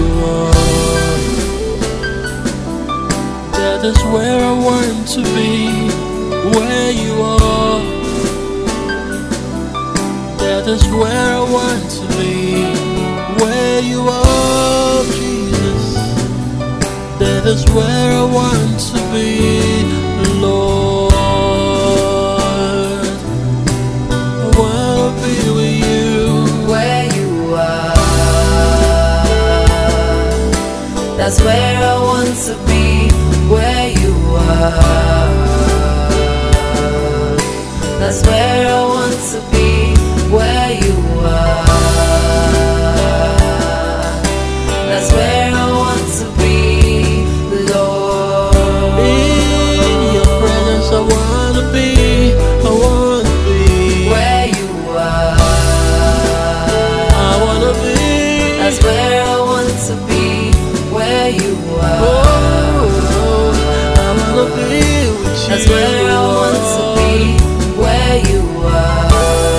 are. That is where I want to be, where you are. That is where I want to be, where you are, Jesus. That is where I want to be, Lord. I wanna be with you, where you are. That's where I want to be, where you are. That's where I want to be, where you are. That's where I want to be, Lord. In your presence I wanna be, I wanna be where you are. I wanna be. That's where I want to be, where you are. Oh, I wanna be with you. That's where I want to be, where you are.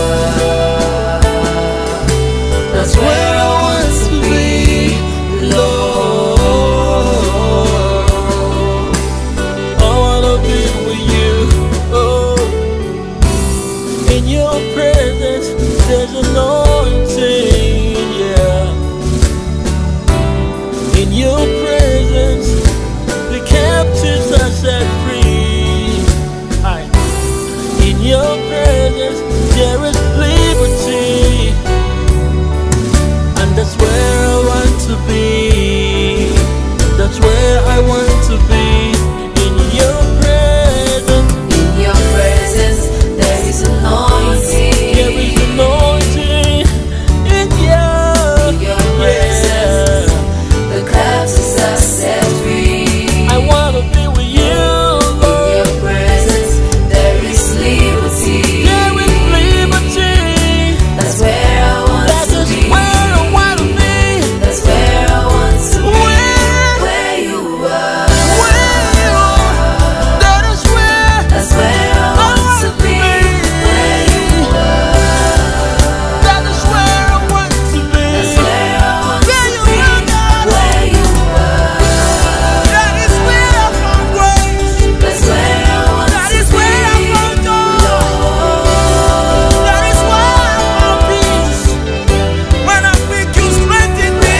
That's where I want to be, Lord. I wanna be with you. Oh, in your presence there's anointing, yeah. In your presence the captives are set free. Aye. In your presence there is liberty, and that's where I want to be. That's where I want to be. In your presence, in your presence there is anointing. there is anointing. In your presence the captives are set free. I wanna be with you, Lord. In your presence there is liberty. There is liberty. That's where I want That to is be. where I wanna be. That's where I want to be. Where you are. That is where. That's where I want to be. Where you are. That is where I want to be. That's where I want to Where you be. are, God. Where you are. That is where I found grace. That's where I want That to is be. where I found joy. Lord. That is where I found peace. When I'm weak, you strengthen me.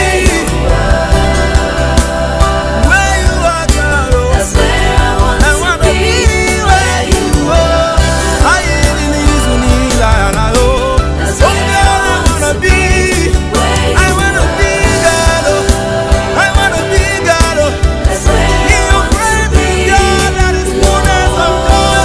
Where you are, God. That's where I want I to wanna be. be where you are. I ain't in this one, and I know. That's Oh, where God, I I want wanna to be. Where I you wanna be God. I wanna be God. That's where In I your want to presence, be. God, that is fullness of joy.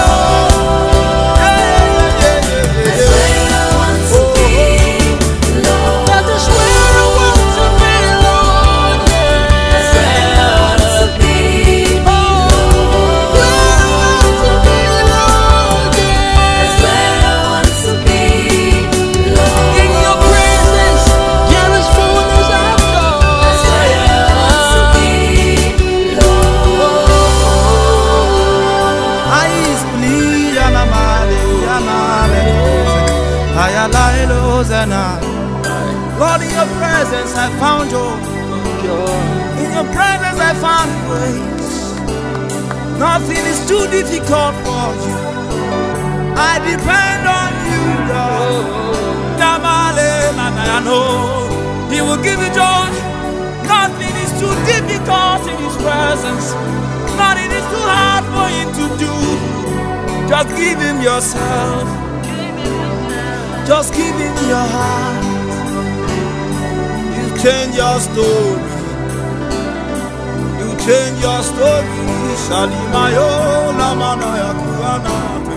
That's where I want to be, Lord. That is where I want to be, Lord. That's where I want to be, Lord. Where I want to be, Lord. That's where I want to be, Lord. In your presence, there is fullness of joy. That's where I want to be, Lord. Lord, in your presence I found joy. In your presence I found grace. Nothing is too difficult for you. I depend on you, God. I know He will give you joy. Nothing is too difficult in His presence. Nothing is too hard for Him to do. Just give Him yourself. Just give Him your heart. You change your story. You change your story. Shalimayo Lamana Yakuana.